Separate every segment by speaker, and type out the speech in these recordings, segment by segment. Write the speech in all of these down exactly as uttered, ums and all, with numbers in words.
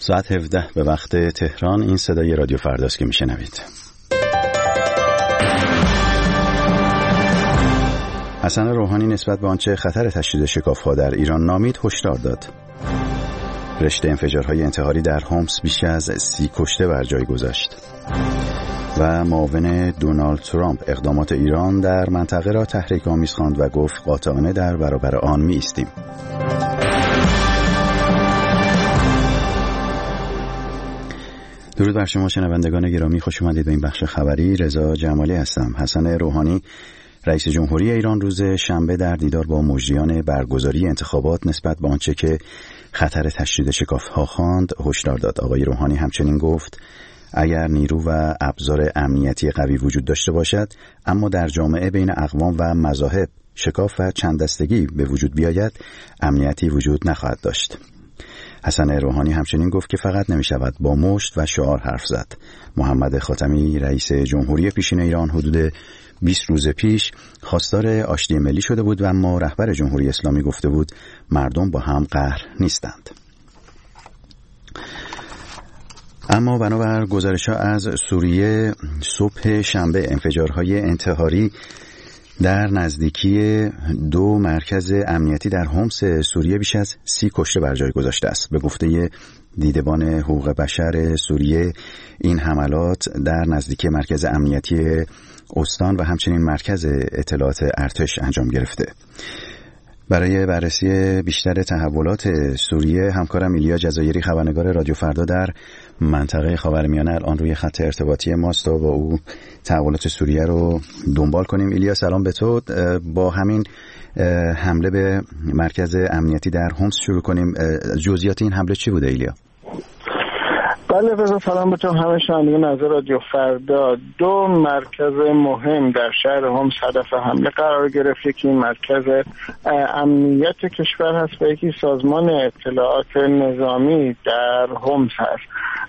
Speaker 1: ساعت هفده به وقت تهران. این صدای رادیو فرداست که میشنوید. حسن روحانی نسبت به آنچه خطر تشدید شکاف‌ها در ایران نامید هشدار داد. رشته انفجارهای انتحاری در هومس بیش از سی کشته بر جای گذاشت. و معاون دونالد ترامپ اقدامات ایران در منطقه را تحریک‌آمیز خواند و گفت قاطعانه در برابر آن می‌ایستیم. درود بر شما شنوندگان گرامی، خوش اومدید به این بخش خبری. رضا جمالی هستم. حسن روحانی رئیس جمهوری ایران روز شنبه در دیدار با مجریان برگزاری انتخابات نسبت به آنچه که خطر تشدید شکاف‌ها خواند هشدار داد. آقای روحانی همچنین گفت اگر نیرو و ابزار امنیتی قوی وجود داشته باشد اما در جامعه بین اقوام و مذاهب شکاف و چند دستگی به وجود بیاید امنیتی وجود نخواهد داشت. حسن روحانی همچنین گفت که فقط نمی شود با مشت و شعار حرف زد. محمد خاتمی رئیس جمهوری پیشین ایران حدود بیست روز پیش خواستار آشتی ملی شده بود و اما رهبر جمهوری اسلامی گفته بود مردم با هم قهر نیستند. اما بنابر گزارش‌ها از سوریه صبح شنبه انفجارهای انتحاری در نزدیکی دو مرکز امنیتی در هومس سوریه بیش از سی کشته بر جای گذاشته است. به گفته دیدبان حقوق بشر سوریه این حملات در نزدیکی مرکز امنیتی استان و همچنین مرکز اطلاعات ارتش انجام گرفته. برای بررسی بیشتر تحولات سوریه همکارم ایلیا جزایری خبرنگار رادیو فردا در منطقه خاورمیانه الان روی خط ارتباطی ماست و با او تحولات سوریه رو دنبال کنیم. ایلیا سلام به تو. با همین حمله به مرکز امنیتی در هومس شروع کنیم. جزئیات این حمله چی بوده ایلیا؟
Speaker 2: بله بذار سلام به تو همه شنوندگان نظر رادیو فردا. دو مرکز مهم در شهر هومس هدف حمله قرار گرفت. یکی مرکز امنیت کشور هست و یکی سازمان اطلاعات نظامی در هومس هست.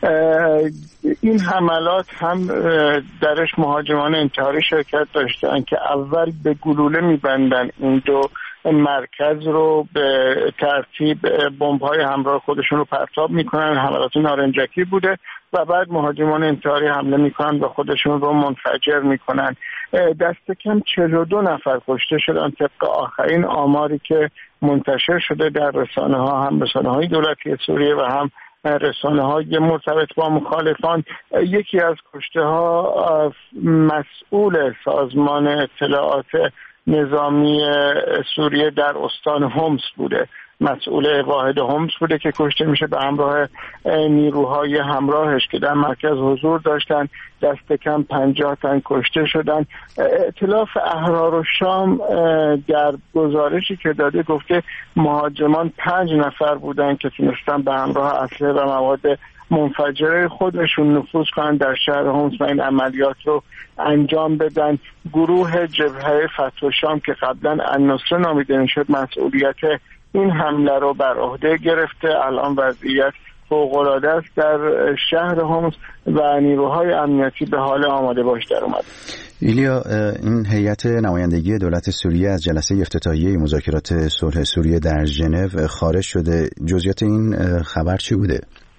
Speaker 2: این حملات هم درش مهاجمان انتحاری شرکت داشتن که اول به گلوله میبندن این دو مرکز رو، به ترتیب بمب‌های همراه خودشون رو پرتاب میکنن. حملات نارنجکی بوده و بعد مهاجمان انتحاری حمله میکنن و خودشون رو منفجر میکنن. دست کم چهل و دو نفر کشته شدن طبق آخرین آماری که منتشر شده در رسانه ها، هم رسانه های دولتی سوریه و هم رسانه های مرتبط با مخالفان. یکی از کشته ها مسئول سازمان اطلاعات نظامی سوریه در استان هومس بوده، مسئول واحد هومس بوده که کشته میشه به همراه نیروهای همراهش که در مرکز حضور داشتن. دست کم پنجاه تن کشته شدن. ائتلاف احرار و شام در گزارشی که داده گفته مهاجمان پنج نفر بودن که تونستن به همراه اسلحه و مواد منفجره خودشون نفوذ کنن در شهر هومس و این عملیات رو انجام بدن. گروه جبهه فتح شام که قبلا النصره نامیده میشد مسئولیت این حمله رو بر عهده گرفته. الان وضعیت فوق‌العاده است در شهر هومس و نیروهای امنیتی به حال آماده باش در اومد.
Speaker 1: ایلیا، این هیئت نمایندگی دولت سوریه از جلسه افتتاحیه مذاکرات صلح سوریه در ژنو خارج شده. جزئیات این خبر چی بوده؟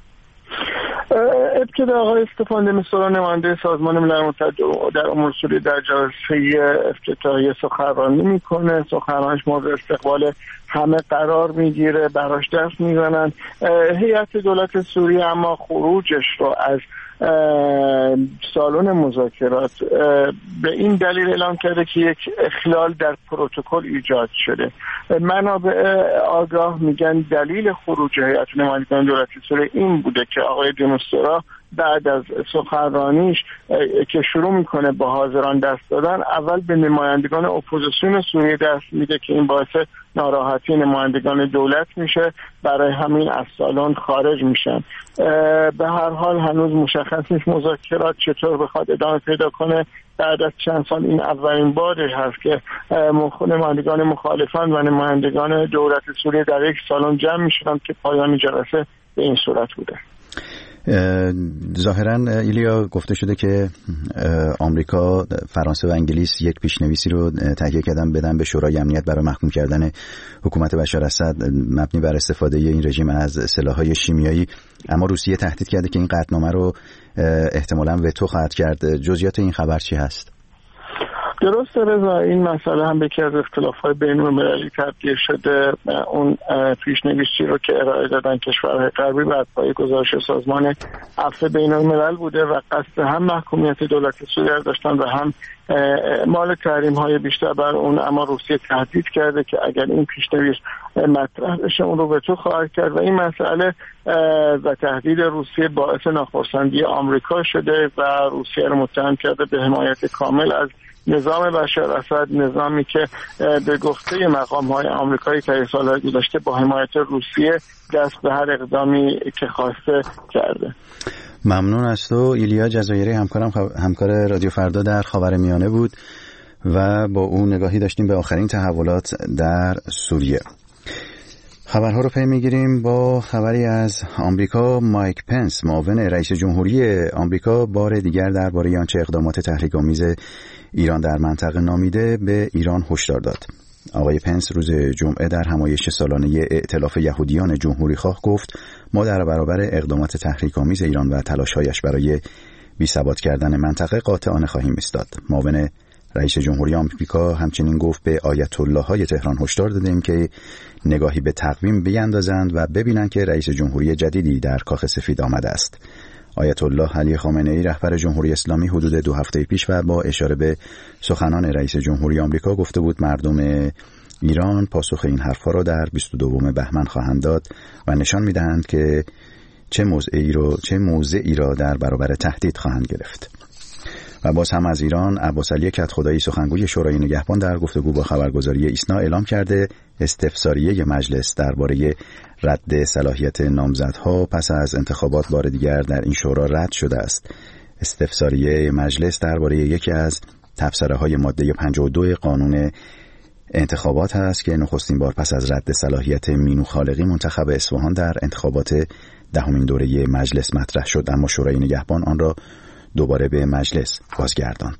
Speaker 2: ابتدا آقای استفان د میستورا نماینده سازمان ملل متحد در امور سوریه در جلسه افتتاحیه سخنرانی میکنه. سخنرانیش مورد استقبال همه قرار میگیره، براش دست میزنن. هیئت دولت سوریه اما خروجش رو از سالن مذاکرات به این دلیل اعلام کرده که یک اخلال در پروتکل ایجاد شده. منابع آگاه میگن دلیل خروج هیئت نمایندگان دولت سوریه این بوده که آقای د میستورا بعد از سخنرانیش که شروع میکنه با حاضران دست دادن، اول به نمایندگان اپوزیسیون سوریه دست میده که این باعث ناراحتی نمایندگان دولت میشه، برای همین از سالن خارج میشن. به هر حال هنوز مشخص نیست مذاکرات چطور بخواد ادامه پیدا کنه. بعد از چند سال این اولین باری هست که نمایندگان مخالفان و نمایندگان دولت سوریه در یک سالن جمع میشدن که پایان جلسه به این صورت بوده.
Speaker 1: ظاهراً ایلیا گفته شده که آمریکا، فرانسه و انگلیس یک پیشنویسی رو تهیه کردن بدن به شورای امنیت برای محکوم کردن حکومت بشار اسد مبنی بر استفاده این رژیم از سلاح‌های شیمیایی، اما روسیه تهدید کرده که این قطعنامه رو احتمالاً وتو خواهد کرد. جزئیات این خبر چی هست؟
Speaker 2: درسته رضا، این مسئله هم به یکی از اختلاف‌های بین‌المللی تبدیل شده. اون پیشنویسی رو که ارائه دادن کشورهای غربی بر پایه گزارش سازمان عفو بین‌الملل بوده و قصد هم محکومیت دولت سوریه داشتن و هم مال تحریم‌های بیشتر بر اون، اما روسیه تهدید کرده که اگر این پیشنویس مطرح بشه اون رو وتو خواهد کرد و این مسئله و تهدید روسیه باعث ناخرسندی آمریکا شده و روسیه رو متهم کرده به حمایت کامل از نظام بشار اسد، نظامی که به گفته مقام‌های آمریکایی طی سال‌های گذشته با حمایت روسیه دست به هر اقدامی که خواسته کرده.
Speaker 1: ممنون از تو. ایلیا جزایری همکارم همکار رادیو فردا در خاورمیانه بود و با او نگاهی داشتیم به آخرین تحولات در سوریه. خبرها رو پی میگیریم با خبری از آمریکا. مایک پنس، معاون رئیس جمهوری آمریکا، بار دیگر درباره آنچه اقدامات تحریک‌آمیز ایران در منطقه نامیده به ایران هشدار داد. آقای پنس روز جمعه در همایش سالانه ائتلاف یهودیان جمهوری‌خواه گفت ما در برابر اقدامات تحریک‌آمیز ایران و تلاش‌هایش برای بی‌ثبات کردن منطقه قاطعانه خواهیم ایستاد. معاون رئیس جمهوری آمریکا همچنین گفت به آیت الله‌های تهران هشدار دادیم که نگاهی به تقویم بیندازند و ببینند که رئیس جمهوری جدیدی در کاخ سفید آمده است. آیت الله علی خامنه‌ای رهبر جمهوری اسلامی حدود دو هفته پیش و با اشاره به سخنان رئیس جمهوری آمریکا گفته بود مردم ایران پاسخ این حرفها را در بیست و دوم بهمن خواهند داد و نشان می‌دهند که چه موضعی را چه موضعی را در برابر تهدید خواهند گرفت. و باز هم از ایران، عباس علی کدخدایی سخنگوی شورای نگهبان در گفتگو با خبرگزاری ایسنا اعلام کرده استفساریه مجلس درباره رد صلاحیت نامزدها پس از انتخابات بار دیگر در این شورا رد شده است. استفساریه مجلس درباره یکی از تبصره‌های ماده پنجاه و دو قانون انتخابات است که نخستین بار پس از رد صلاحیت مینو خالقی منتخب اصفهان در انتخابات دهمین دوره مجلس مطرح شد، اما شورای نگهبان آن را دوباره به مجلس بازگرداند.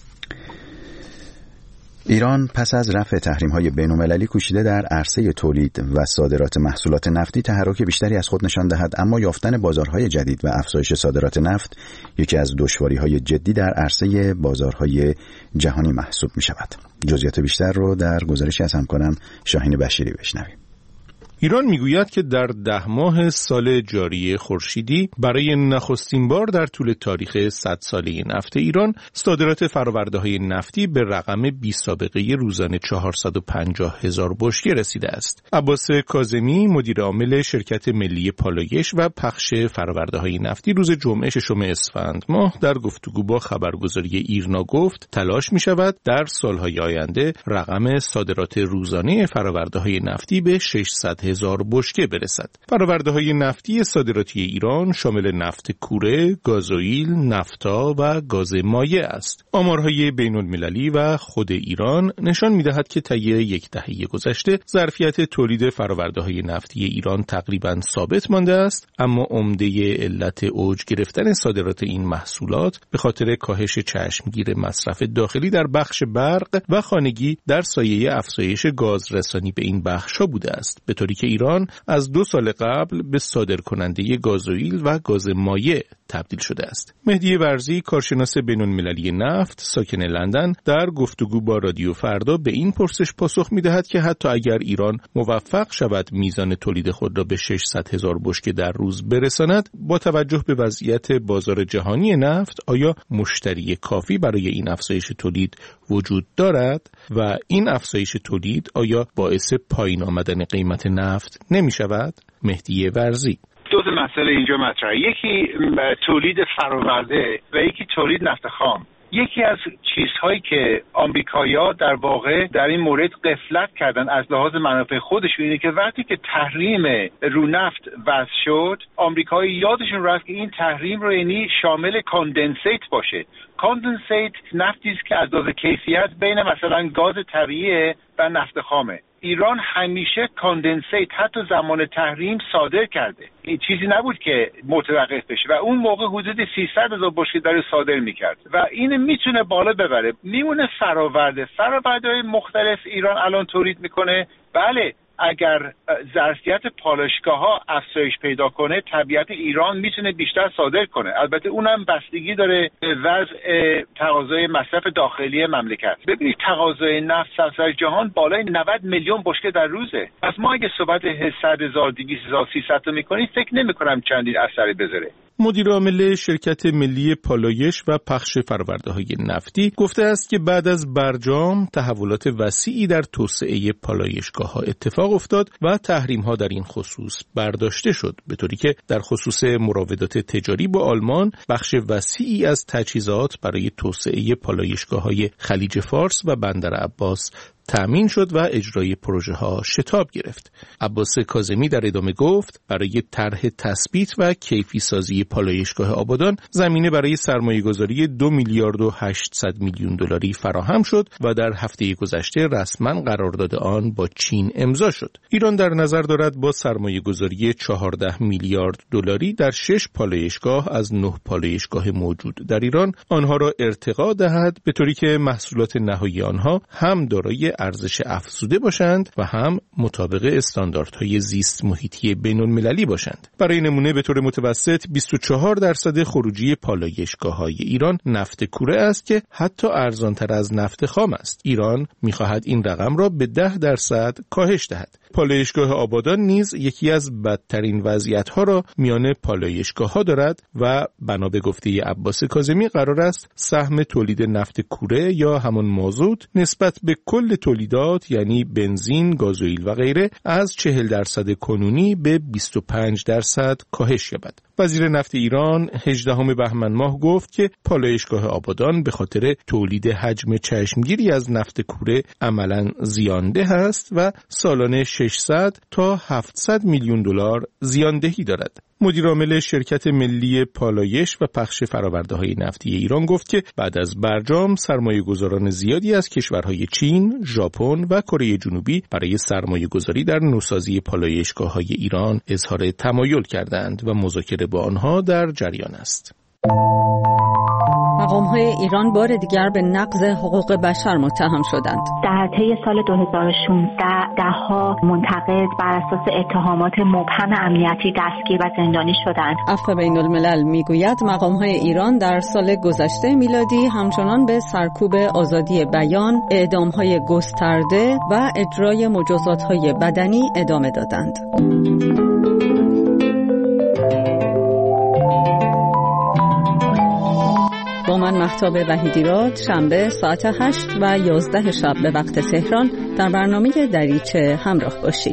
Speaker 1: ایران پس از رفع تحریم‌های بین‌المللی کوشیده در عرصه تولید و صادرات محصولات نفتی تحرک بیشتری از خود نشان دهد، اما یافتن بازارهای جدید و افزایش صادرات نفت یکی از دشواری‌های جدی در عرصه بازارهای جهانی محسوب می‌شود. جزئیات بیشتر رو در گزارشی از همکارم شاهین بشیری بشنویم.
Speaker 3: ایران میگوید که در ده ماه سال جاری خورشیدی برای نخستین بار در طول تاریخ صد ساله نفت ایران صادرات فرآورده‌های نفتی به رقم بی سابقه روزانه چهارصد و پنجاه هزار بشکه رسیده است. عباس کاظمی، مدیر عامل شرکت ملی پالایش و پخش فرآورده‌های نفتی، روز جمعه ششم اسفند ماه در گفتگو با خبرگزاری ایرنا گفت تلاش می‌شود در سال‌های آینده رقم صادرات روزانه فرآورده‌های نفتی به ششصد هزار بشکه برسد. فرآورده‌های نفتی صادراتی ایران شامل نفت کوره، گازوئیل، نفتا و گاز مایع است. آمارهای بین‌المللی و خود ایران نشان می‌دهد که طی یک دهه گذشته ظرفیت تولید فرآورده‌های نفتی ایران تقریباً ثابت مانده است، اما عمده علت اوج گرفتن صادرات این محصولات به خاطر کاهش چشمگیر مصرف داخلی در بخش برق و خانگی در سایه افزایش گاز رسانی به این بخش‌ها بوده است، به طوری که ایران از دو سال قبل به صادرکننده گازوئیل و گاز مایع تبدیل شده است. مهدی ورزی، کارشناس بین‌المللی نفت ساکن لندن، در گفتگو با رادیو فردا به این پرسش پاسخ می‌دهد که حتی اگر ایران موفق شود میزان تولید خود را به ششصد هزار بشکه در روز برساند، با توجه به وضعیت بازار جهانی نفت آیا مشتری کافی برای این افزایش تولید وجود دارد و این افزایش تولید آیا باعث پایین آمدن قیمت نفت نمی شود؟ مهدی ورزی:
Speaker 4: دو تا مسئله اینجا مطرحه، یکی تولید فرآورده و یکی تولید نفت خام. یکی از چیزهایی که آمریکایی‌ها در واقع در این مورد غفلت کردن از لحاظ منافع خودشون اینه که وقتی که تحریم رو نفت وضع شد، آمریکایی یادشون رفت که این تحریم رو یعنی شامل کاندنسیت باشه. کاندنسیت نفتی است که از لحاظ کیفیت بین مثلا گاز طبیعی و نفت خامه. ایران همیشه کاندنسیت حتی زمان تحریم صادر کرده. این چیزی نبود که متوقف بشه و اون موقع حدود سیصد هزار بشکه داره صادر میکرد و این میتونه بالا ببره. میمونه فراورده فراوردهای مختلف ایران الان تولید میکنه. بله، اگر ظرفیت پالایشگاه‌ها افزایش پیدا کنه طبیعت ایران میتونه بیشتر صادر کنه. البته اونم بستگی داره به وضع تقاضای مصرف داخلی مملکت. ببینید تقاضای نفت سراسر جهان بالای نود میلیون بشکه در روزه. پس ما اگه صحبت صد هزار دویست هزار سیصد تا میکنیم فکر نمی‌کنم چندین اثری بذاره.
Speaker 3: مدیر عامل شرکت ملی پالایش و پخش فرآورده‌های نفتی گفته است که بعد از برجام تحولات وسیعی در توسعه پالایشگاه‌ها اتفاق افتاد و تحریم‌ها در این خصوص برداشته شد، به طوری که در خصوص مراودات تجاری با آلمان بخش وسیعی از تجهیزات برای توسعه پالایشگاه‌های خلیج فارس و بندر عباس تأمین شد و اجرای پروژه ها شتاب گرفت. عباس کاظمی در ادامه گفت برای طرح تثبیت و کیفی سازی پالایشگاه آبادان زمینه برای سرمایه گذاری دو میلیارد و هشتصد میلیون دلاری فراهم شد و در هفته گذشته رسما قرارداد آن با چین امضا شد. ایران در نظر دارد با سرمایه گذاری چهارده میلیارد دلاری در شش پالایشگاه از نه پالایشگاه موجود در ایران آنها را ارتقا دهد، به طوری که محصولات نهایی آنها هم دارای ارزش افزوده باشند و هم مطابق استانداردهای زیست محیطی بین‌المللی باشند. برای نمونه به طور متوسط بیست و چهار درصد خروجی پالایشگاه‌های ایران نفت کوره است که حتی ارزان‌تر از نفت خام است. ایران می‌خواهد این رقم را به ده درصد کاهش دهد. پالایشگاه آبادان نیز یکی از بدترین وضعیت‌ها را میان پالایشگاه‌ها دارد و بنا به گفته عباس کاظمی قرار است سهم تولید نفت کوره یا همان مازوت نسبت به کل تولیدات یعنی بنزین، گازوئیل و غیره از چهل درصد کنونی به بیست و پنج درصد کاهش یابد. وزیر نفت ایران هجدهم بهمن ماه گفت که پالایشگاه آبادان به خاطر تولید حجم چشمگیری از نفت کوره عملاً زیانده است و سالانه ششصد تا هفتصد میلیون دلار زیاندهی دارد. مدیر عامل شرکت ملی پالایش و پخش فرآورده‌های نفتی ایران گفت که بعد از برجام سرمایه‌گذاران زیادی از کشورهای چین، ژاپن و کره جنوبی برای سرمایه‌گذاری در نوسازی پالایشگاه‌های ایران اظهار تمایل کردند و مذاکره با آنها در جریان است.
Speaker 5: مقام‌های ایران بار دیگر به نقض حقوق بشر متهم شدند.
Speaker 6: در طی سال دو هزار و شانزده ده‌ها منتقد بر اساس اتهامات مبهم امنیتی دستگیر و زندانی شدند.
Speaker 5: عفو بین‌الملل میگوید مقام‌های ایران در سال گذشته میلادی همچنان به سرکوب آزادی بیان، اعدام‌های گسترده و اجرای مجازات‌های بدنی ادامه دادند. با من مهتاب وحیدی‌راد شنبه ساعت هشت و یازده شب به وقت تهران در برنامه دریچه همراه باشید.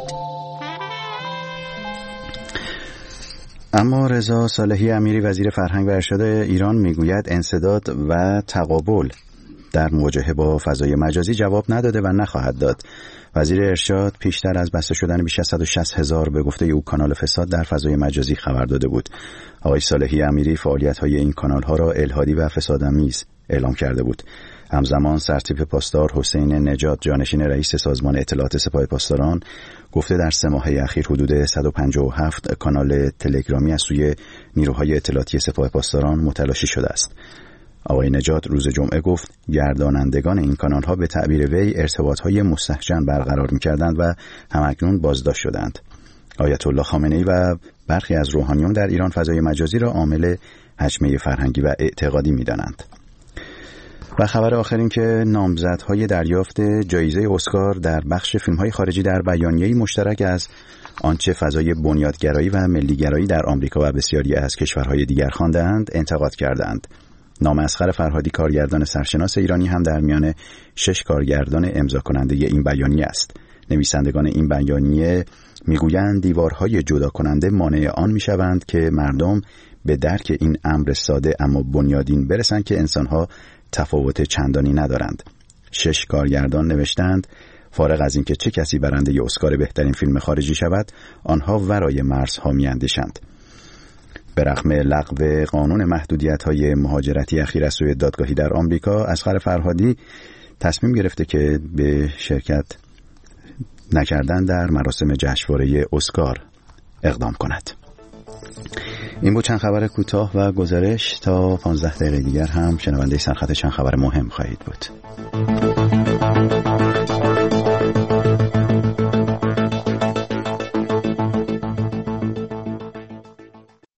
Speaker 1: اما رضا صالحی امیری وزیر فرهنگ و ارشاد ایران میگوید انسداد و تقابل در مواجهه با فضای مجازی جواب نداده و نخواهد داد. وزیر ارشاد پیشتر از بسته شدن بیش از صد و شصت هزار به گفته او کانال فساد در فضای مجازی خبر داده بود. آقای صالحی امیری فعالیت‌های این کانال‌ها را الحادی و فسادآمیز اعلام کرده بود. همزمان سرتیپ پاسدار حسین نجات جانشین رئیس سازمان اطلاعات سپاه پاسداران گفته در سه ماهه اخیر حدود صد و پنجاه و هفت کانال تلگرامی از سوی نیروهای اطلاعاتی سپاه پاسداران متلاشی شده است. آقای نجات روز جمعه گفت گردانندگان این کانال‌ها به تعبیر وی ارتباط‌های مستهجن برقرار می‌کردند و همکنون بازداشت شدند. آیت الله خامنه‌ای و برخی از روحانیون در ایران فضای مجازی را عامل هجمه فرهنگی و اعتقادی می‌دانند. و خبر آخر این که نامزدهای دریافت جایزه اسکار در بخش فیلم‌های خارجی در بیانیه‌ای مشترک از آنچه فضای بنیادگرایی و ملیگرایی در آمریکا و بسیاری از کشورهای دیگر خواندند انتقاد کردند. نام اصغر فرهادی کارگردان سرشناس ایرانی هم در میان شش کارگردان امضا کننده این بیانیه است. نویسندگان این بیانیه میگویند دیوارهای جدا کننده مانع آن میشوند که مردم به درک این امر ساده اما بنیادین برسند که انسانها تفاوت چندانی ندارند. شش کارگردان نوشتند فارغ از اینکه چه کسی برنده اسکار بهترین فیلم خارجی شود، آنها ورای مرزها میاندیشند. به رغم لغو قانون محدودیت‌های مهاجرتی اخیر از سوی دادگاهی در آمریکا، اصغر فرهادی تصمیم گرفته که به شرکت نکردن در مراسم جشنواره اسکار اقدام کند. این بود چند خبر کوتاه و گزارش. تا پانزده دقیقه دیگر هم شنونده سرخط چند خبر مهم خواهید بود.